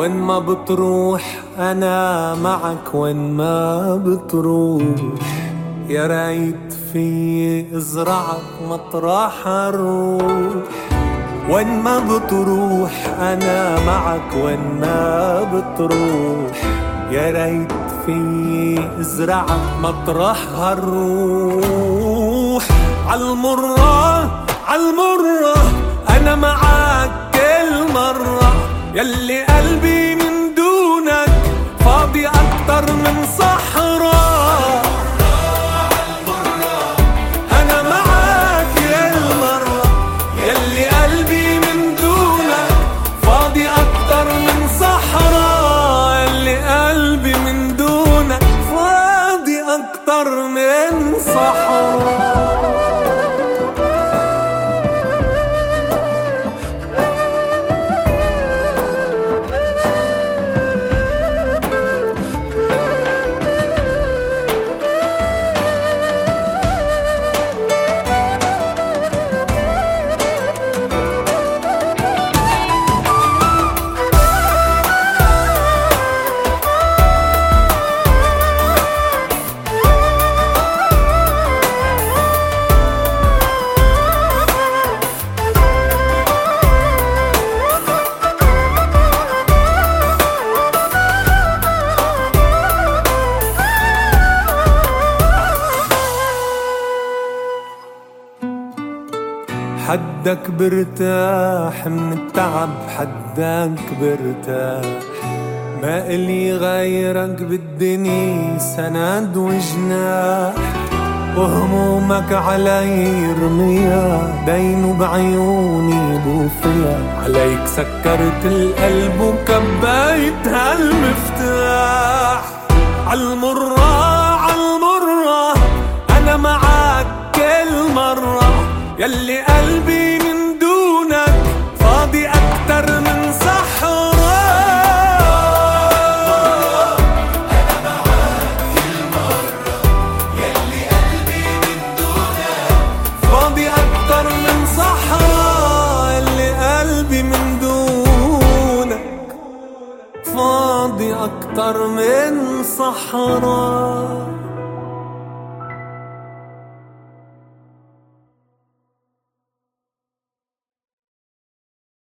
وين ما بتروح أنا معك، وين ما بتروح يا ريت في ازرعك مطرح الروح. وين ما بتروح أنا معك، وين ما بتروح يا ريت في ازرعك مطرح الروح. عالمرة عالمرة أنا معك كل مرة، يلي قلبي من دونك فاضي أكتر من صحراء. أنا معك كل مرة، يلي قلبي من دونك فاضي أكتر من صحراء. يلي قلبي من دونك فاضي أكتر من صحراء. حدك برتاح من التعب، حدك برتاح، ما إلي غيرك بالدنيا سند وجناح. وهمومك علي رميها، دينه بعيوني بوفيها، عليك سكرت القلب وكبيت هالمفتاح. عالمرة عالمرة أنا معك كل مرة، يلي قلبي من دونك فاضي أكتر من صحراء. أنا معك كل مرة، يلي قلبي من دونك فاضي أكتر من صحراء. يلي قلبي من دونك فاضي أكتر من صحراء.